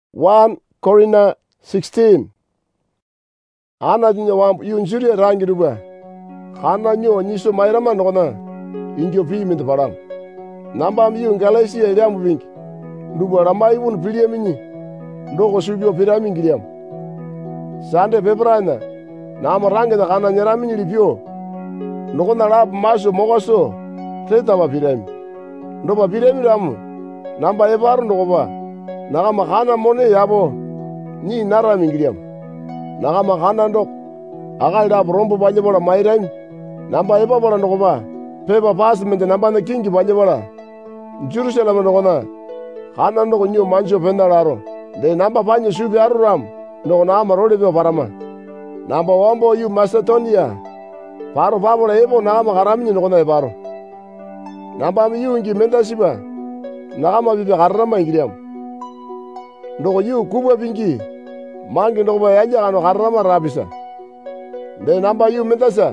1 Corinthians 16. Ana jinya wambu yunjiri rangi duba. Kana nyo nyiso mairama nokona. Ingyo pi minta param. Namba mi Galatia eliamu vingi. Duba ramai wun pilie minyi. Ndoko subio pirami ngiliam. Sande pebrana. Nama rangi na kana nyerami nyilipio. Nokona rap maso mokoso. Teta wa pirami. Ndoba pirami ramu. Namba ebaru ndokoba. Naga makana mone yabo. Ni nara mingiliam. Naga makana ndok. Agal da brombo banye bola mairaim. Namba eba bola ndokoba. Peba pass mente namba na kingi banye bola. Jerusalem ndokona. Kana ndoko nyo manjo pendararo. De namba banye shubi aruram. Ndoko na amarode beo parama. Namba wambo yu Macedonia. Paro pabola ebo naga makaramni ndokona ebaro. Namba mi yu ingi mendashiba. Naga mabibe karama ingiliam. Ndoko yu kubwa bingi. Mangi ndoko ba yanja kano karama rabisa. De namba yu mendasa.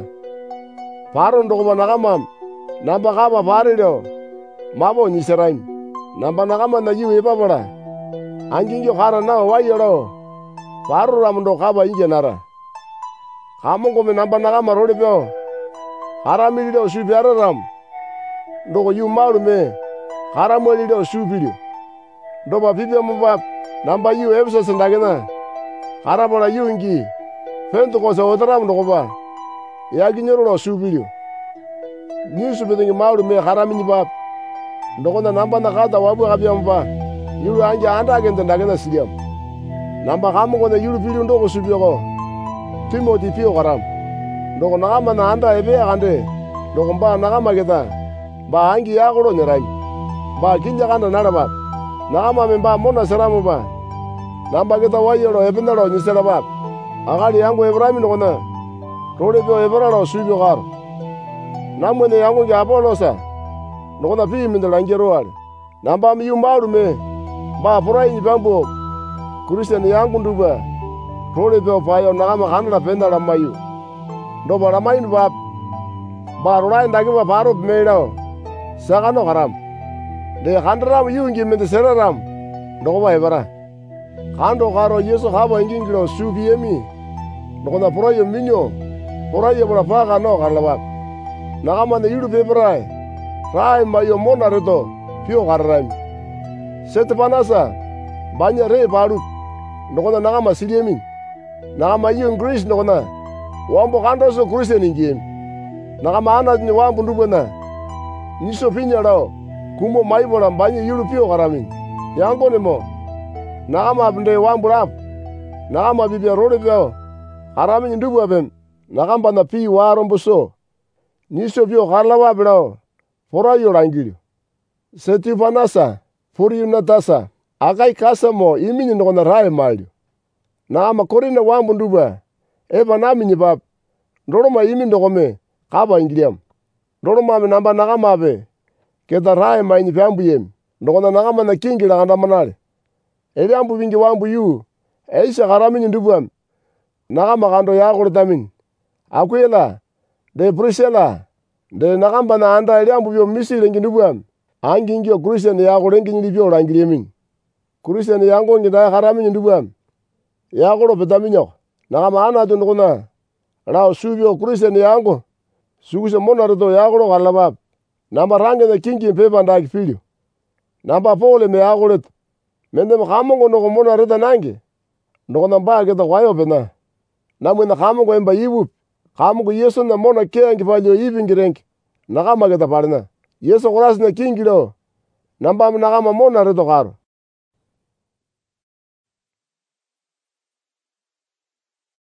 Paro ndoko ba nagamam. Namba kaba pare leo. Mabo niseraim. Namba nagama na yu eba bora. Angingi kara na wayero. Paro ram ndoko kaba inge nara. Kamo ngome namba nagama rode beo. Harami leo shubiara ram. Ndoko yu marume. Haramo leo shubirio. Ndoba bibe mubab. Namba yu ebisa sendagena. Harabola yu ingi. Fento kosa otaram ndokoba. Yagi nyoro shubirio. Nyusu bedengi maulu me harami nyibab. Ndokona namba nakata wabu kabiyamba. Yuru angi anda agenda ndagena siliam. Namba kamo kone yuru bilu ndoko shubio. Timothy pio karam. Ndoko nakama na anda ebe akande. Ndoko mba nakama kita. Ba angi yakoro nyerami. Ba kinja kanda narabab. Nakama memba mona seramu ba. Namba kita wayero ebinaro nyisela bab. Agali yangu Ibrahim ndokona. Rode bio ebraro shubio karo. Namwene yangu ya Apolosa. Ndokona pi mindela ngero wale. Namba mi yumaru me. Ba porai ni bambo. Christian yangu nduba. Rode bio payo nakama kanala penda la mayu. Ndoba la mayu bab. Ba rorai ndagi ba paro meirao. Sakano karam. De khandram yungi mende seraram. Ndoba ebara. Kando karo Yesu haba ingingiro subiemi. Ndokona porai minyo. Porai bora paka no karlabab. Nakama na yuru pebrai. Rai mayo mona reto. Pio karraim. Sete panasa. Banya re baru. Ndokona nakama siliemi. Nakama yu Greece ndokona. Wambo kando so Christian ingiem. Nakama ana ni wambo ndubona. Niso pinya rao. Kumo maibola banya yuru pio karamin. Yango nemo. Nakama bende wambo rap. Nakama bibia rode bio. Karamin ndubu abem. Nakamba na pi warombo so. Niso pio karlawa bilao. Pora yo rangiri. Seti panasa. Puri unatasa. Akai kasa mo imini ndokona rai malio. Nakama korina wambo nduba. Eba nami nyibab. Ndoroma imi ndokome. Kaba ingiliam. Ndoroma me namba nakama be. Keta rai mai nyipambu yem. Ndokona nakama na kingi la kanda manale. Eliambu vingi wambu yu. Eisha karami ndubuam. Nakama kando yakore tamin. Akuela. De Priscilla. De nakamba na anda eliambu vyo misi lengi ndubuam. Angi ingio Christian yakore lengi nyilipio rangiliamin. Christian yango ngida karami ndubuam. Yakoro petaminyo. Nakama ana ndokona. Rao subio Christian yango. Suguse mona reto yakoro karlabab. Namba rangi na kingi pepa ndaki filio. Namba pole me yakore. Mende makamongo noko mona reta nange. Noko namba kita kwayo pena. Namwe na kamongo emba ibu. Kamongo Yesu na mona kengi palio ibingi rengi. Nakama kita parina. Yesu kurasi na kingi lo. Namba nakama mona reto karo.